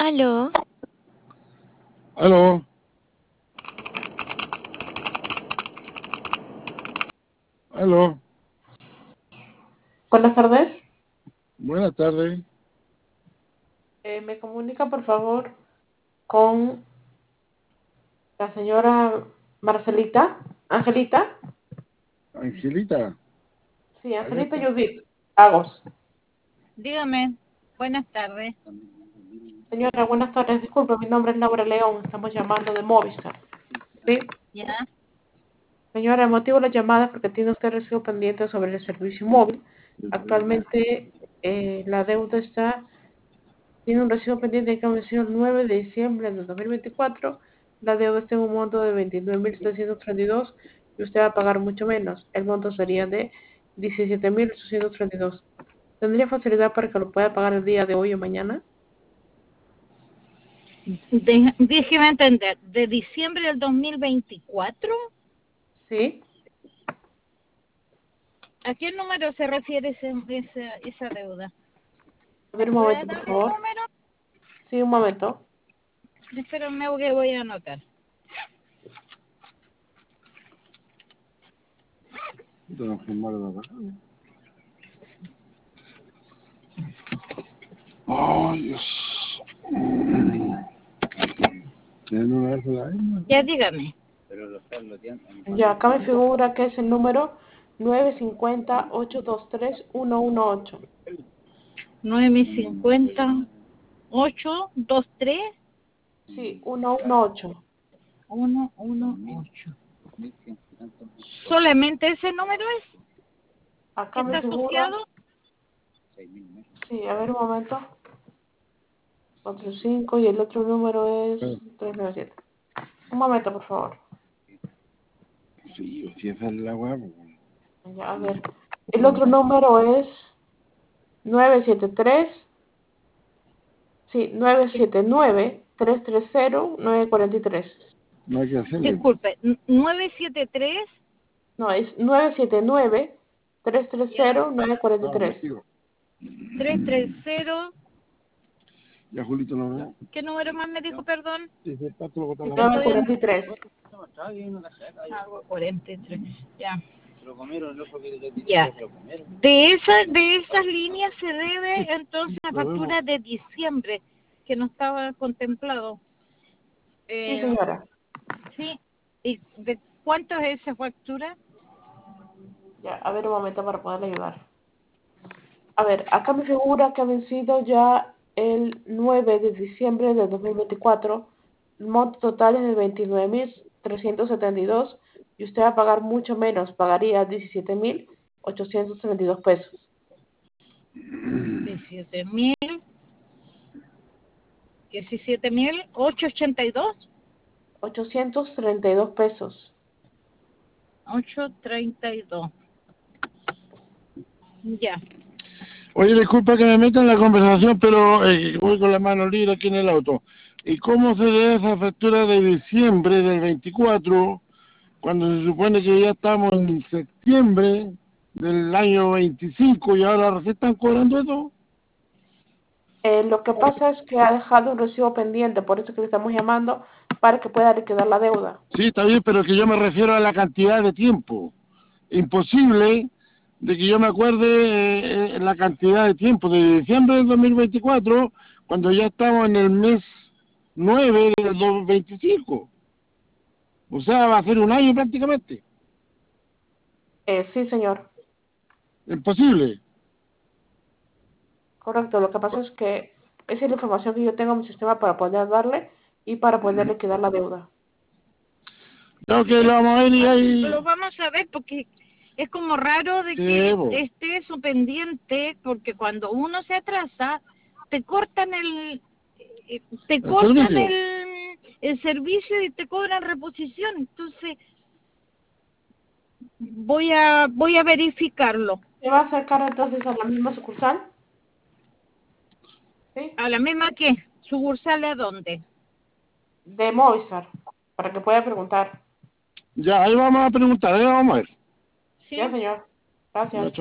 Aló, Aló, aló, Buenas tardes. buenas tardes. Me comunica, por favor, con la señora Marcelita. ¿Angelita? Angelita, Sí, acá Angelita está. Judith Lagos. Dígame, buenas tardes. Señora, buenas tardes. Disculpe, mi nombre es Laura León. Estamos llamando de Movistar. ¿Sí? ¿Ya? Señora, el motivo de la llamada es porque tiene usted recibo pendiente sobre el servicio móvil. Actualmente la deuda tiene un recibo pendiente que ha vencido el 9 de diciembre de 2024. La deuda está en un monto de 29.332 y usted va a pagar mucho menos. El monto sería de 17.832. ¿Tendría facilidad para que lo pueda pagar el día de hoy o mañana? Déjeme entender, ¿de diciembre del 2024? Sí. ¿A qué número se refiere esa deuda? A ¿Me ver un puede momento, por dar el favor. número? Sí, un momento. Espérame que voy a anotar. Tengo que firmar la bajada. Ay, Dios. ¿Tienen una vez la misma? Ya dígame. Ya, acá me figura que es el número 950-823-118. 950-823-118. Sí, 118. ¿Solamente ese número es? ¿Que Acá me está figura. asociado? Sí, a ver un momento. 45 y el otro número es 397. Un momento, por favor. Sí, si esa es la guapa. Ya, a ver. El otro número es 973. Sí, 979-330-943. No hay que hacerle. Disculpe, 973, No, es 979-330-943. No, contigo. 330. Ya Julito no ve. ¿Qué número más me dijo, perdón? Sí, sí, está todo botado la Estoy en 943. 43, ya. Ya. De esas líneas se debe entonces la factura de diciembre, que no estaba contemplado. Sí, señora. Sí. ¿Y de cuánto es esa factura? Ya, a ver un momento para poderle ayudar. A ver, acá me figura que ha vencido ya el 9 de diciembre de 2024. El monto total es de 29.372 y usted va a pagar mucho menos, pagaría 17.832 pesos. 17.000, 17.882, 832 pesos. 832. Ya. Oye, disculpa que me meta en la conversación, pero voy con la mano libre aquí en el auto. ¿Y cómo se debe esa factura de diciembre del 24, cuando se supone que ya estamos en septiembre del año 25 y ahora recién están cobrando eso? Lo que pasa es que ha dejado un recibo pendiente, por eso que le estamos llamando para que pueda liquidar la deuda. Sí, está bien, pero que yo me refiero a la cantidad de tiempo. Imposible de que yo me acuerde la cantidad de tiempo de diciembre del 2024, cuando ya estamos en el mes 9 del 2025. O sea, va a ser un año prácticamente. Sí, señor. Imposible. Correcto. Lo que pasa es que esa es la información que yo tengo en mi sistema para poder darle y para poder liquidar la deuda. Creo que lo vamos a ver y ahí... Lo vamos a ver porque es como raro de Sí, que bo. esté eso pendiente, porque cuando uno se atrasa, te cortan te El cortan servicio. el servicio y te cobran reposición. Entonces, voy a verificarlo. ¿Se va a acercar entonces a la misma sucursal? ¿Sí? ¿A la misma que sucursal a dónde? De Movistar, para que pueda preguntar. Ya, ahí vamos a preguntar, ahí vamos a ver. ¿Sí? Ya, señor. Gracias.